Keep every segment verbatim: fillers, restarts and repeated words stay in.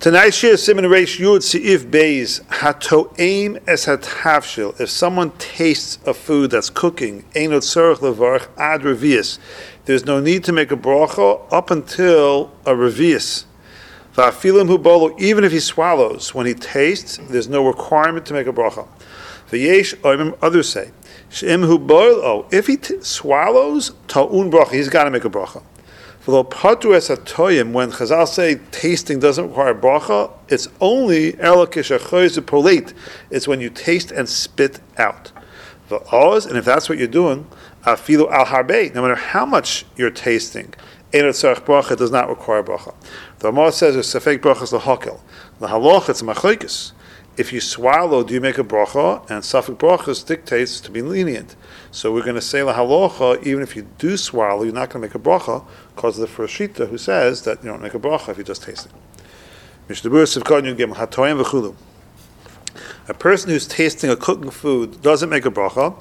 Tonight's shir siman reish yud seif beis hatoim es hatavshil. If someone tastes a food that's cooking, einot tzarich levarach ad revius. There's no need to make a bracha up until a revius. Va'afilim hu bolo, even if he swallows, when he tastes, there's no requirement to make a bracha. V'yesh oimim, others say, she'im hu bolo, if he t- swallows, ta'un bracha, he's got to make a bracha. When Chazal say tasting doesn't require bracha, it's only it's when you taste and spit out. And if that's what you're doing, no matter how much you're tasting, it does not require bracha. The Ramah says it's safek brachas lahakel. Lahaloch it's machlokes. If you swallow, do you make a bracha? And safek brachas dictates to be lenient. So we're going to say lahalocha, even if you do swallow, you're not going to make a bracha, because of the first shita who says that you don't make a bracha if you just taste it. A person who's tasting a cooking food doesn't make a bracha.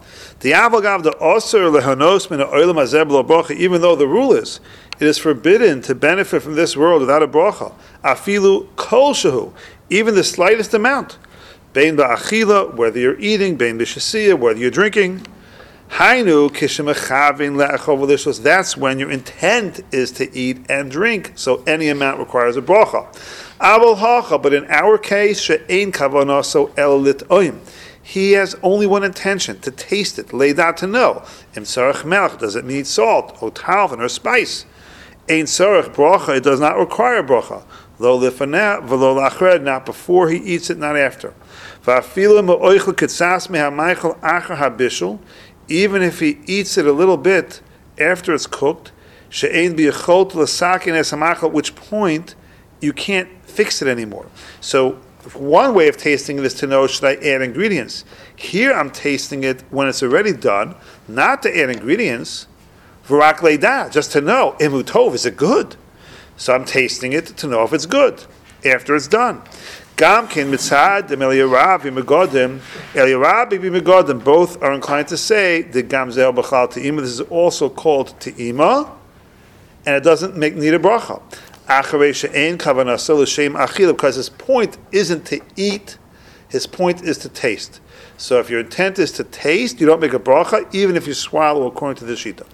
Even though the rule is, it is forbidden to benefit from this world without a bracha. Afilu kol shehu, even the slightest amount. Bein ba'achila, whether you're eating, bein b'shasiyah, whether you're drinking. Hainu kishemechavin le'achov. That's when your intent is to eat and drink. So any amount requires a bracha. Abel hacha, but in our case, she'ein kavanah so el lit'oim. He has only one intention, to taste it, leidat, to know. Im tzarech melch, does it need salt, or talvin, or spice? Ein tzarech bracha, it does not require bracha. Lo lefaneh, v'lo lachred, not before he eats it, not after. Va'afilu me'oichel kitzas me'hamaychel achar habishul, even if he eats it a little bit after it's cooked, she'ein b'yachol l'sakin es hamachal, at which point you can't fix it anymore. So one way of tasting it is to know, should I add ingredients? Here I'm tasting it when it's already done, not to add ingredients, v'rak leidah, just to know, imu tov, is it good? So I'm tasting it to know if it's good after it's done. Gamkin mitzad dem Eliyahu b'megodim, Eliyahu b'megodim. Both are inclined to say the gamzel b'chal te'ima. This is also called te'ima, and it doesn't make need a bracha. Acharei she'ein kavanah l'shem achila, because his point isn't to eat, his point is to taste. So if your intent is to taste, you don't make a bracha, even if you swallow, according to the shita.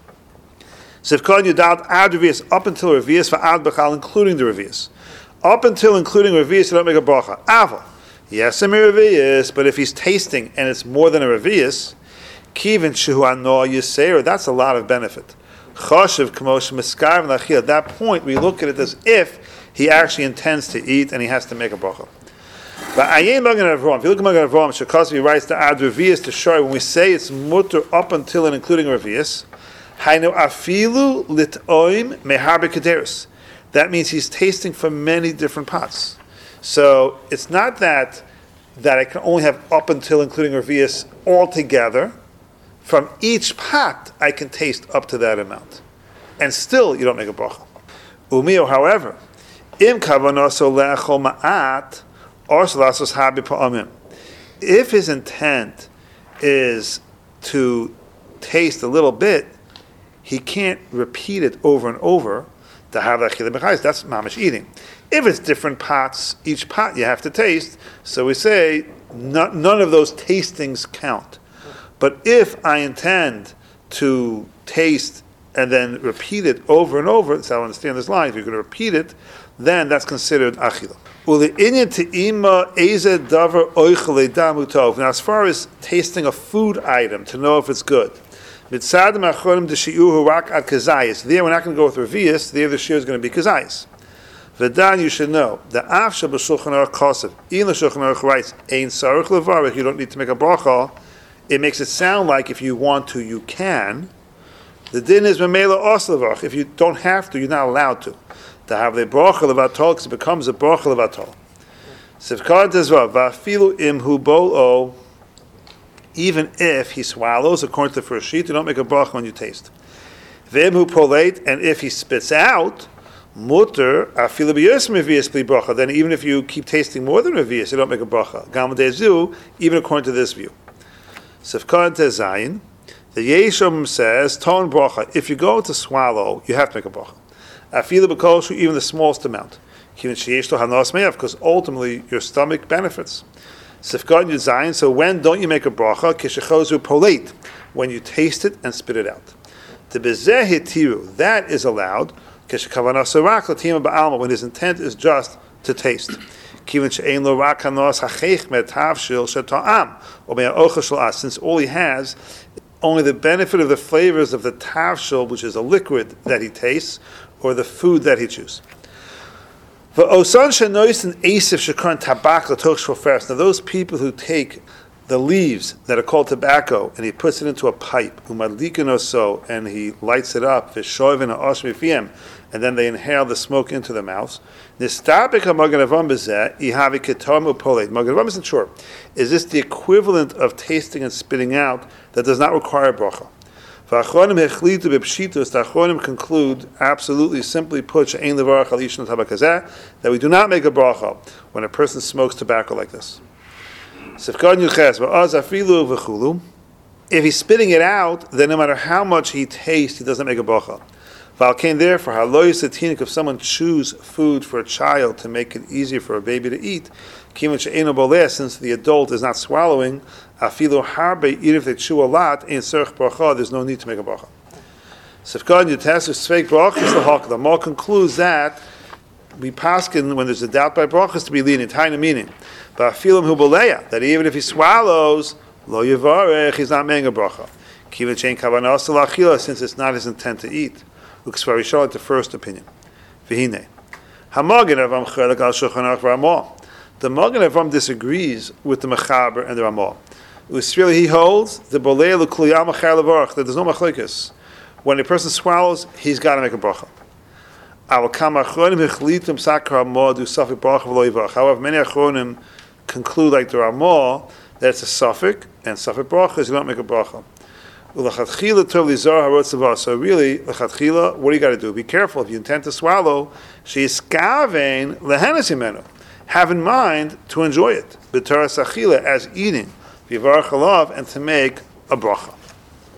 Sivkon yudad ad revius, up until revius va'ad b'chal, including the revius. Up until including revius, you don't make a bracha. Aval, yes, a revius, but if he's tasting and it's more than a revius, kivin shehu ano yiseir, that's a lot of benefit. Choshev k'mosh miskar v'lachil. At that point, we look at it as if he actually intends to eat and he has to make a bracha. But ayin magen Avraham, if you look at magen Avraham, Shekosvi writes the ad revius to show when we say it's mutter up until and including revius, hainu afilu lit'oim meharbe kederus. That means he's tasting from many different pots. So it's not that that I can only have up until including revius all together. From each pot, I can taste up to that amount. And still, you don't make a bracha. Umio, however, im kavanoso le'achol ma'at, or salasos habi pa'amim. If his intent is to taste a little bit, he can't repeat it over and over to have that chile b'chayis. That's mamish eating. If it's different pots, each pot you have to taste, so we say not, none of those tastings count. But if I intend to taste and then repeat it over and over, that's how I understand this line, if you're going to repeat it, then that's considered achila. Now as far as tasting a food item, to know if it's good, there we're not going to go with revius, there the shir is going to be kazayis. V'dan, you should know, the afsha b'shulchan aruch kosev, in the shulchan aruch writes, ein sarich levarich, you don't need to make a bracha. It makes it sound like if you want to, you can. The din is memela oslevarch. If you don't have to, you're not allowed to. To have the bracha levatol, because it becomes a bracha levatol. Sivkar tezva va'afilu imhu bolo. Even if he swallows, according to the first sheet, you don't make a bracha when you taste. V'imhu prolate, and if he spits out, mutter afilu b'yosem revius bli bracha. Then even if you keep tasting more than revius, you don't make a bracha. Gam dezu, even according to this view. Sefkar Tezayin, the Yeshom says, Ton bracha. If you go to swallow, you have to make a bracha. Afilu b'koshu, even the smallest amount. because ultimately your stomach benefits. Sifkad Yuzayin, so when don't you make a bracha? Kishechozu polate, when you taste it and spit it out. The bezeh hitiru, that is allowed, kishekavana sarak latima ba'alma, when his intent is just to taste. Kivin she'ein lo rak hanos hachech metavshil sheta'am, or me'aocha shel as, since all he has only the benefit of the flavors of the tavshil, which is a liquid that he tastes, or the food that he chews. Now those people who take the leaves that are called tobacco and he puts it into a pipe, and he lights it up, and then they inhale the smoke into their mouths. Magen Avraham isn't sure. Is this the equivalent of tasting and spitting out that does not require bracha? The Achronim conclude, absolutely, simply put, that we do not make a bracha when a person smokes tobacco like this. If he's spitting it out, then no matter how much he tastes, he doesn't make a bracha. Therefore, if someone chews food for a child to make it easier for a baby to eat, since the adult is not swallowing, even if they chew a lot, there's no need to make a bracha. The Mal concludes that we paskin when there's a doubt by brachas to be lenient, high meaning. But that even if he swallows, lo yivarech, he's not making a bracha. Since it's not his intent to eat. The first opinion. The Magen Avraham disagrees with the Mechaber and the Ramah. He holds the that there's no machlekes. When a person swallows, he's got to make a bracha. However, many Achronim conclude like the Ramah that it's a suffix, and suffix bracha is you don't make a bracha. So really, what do you got to do? Be careful. If you intend to swallow, have in mind to enjoy it, as eating, and to make a bracha.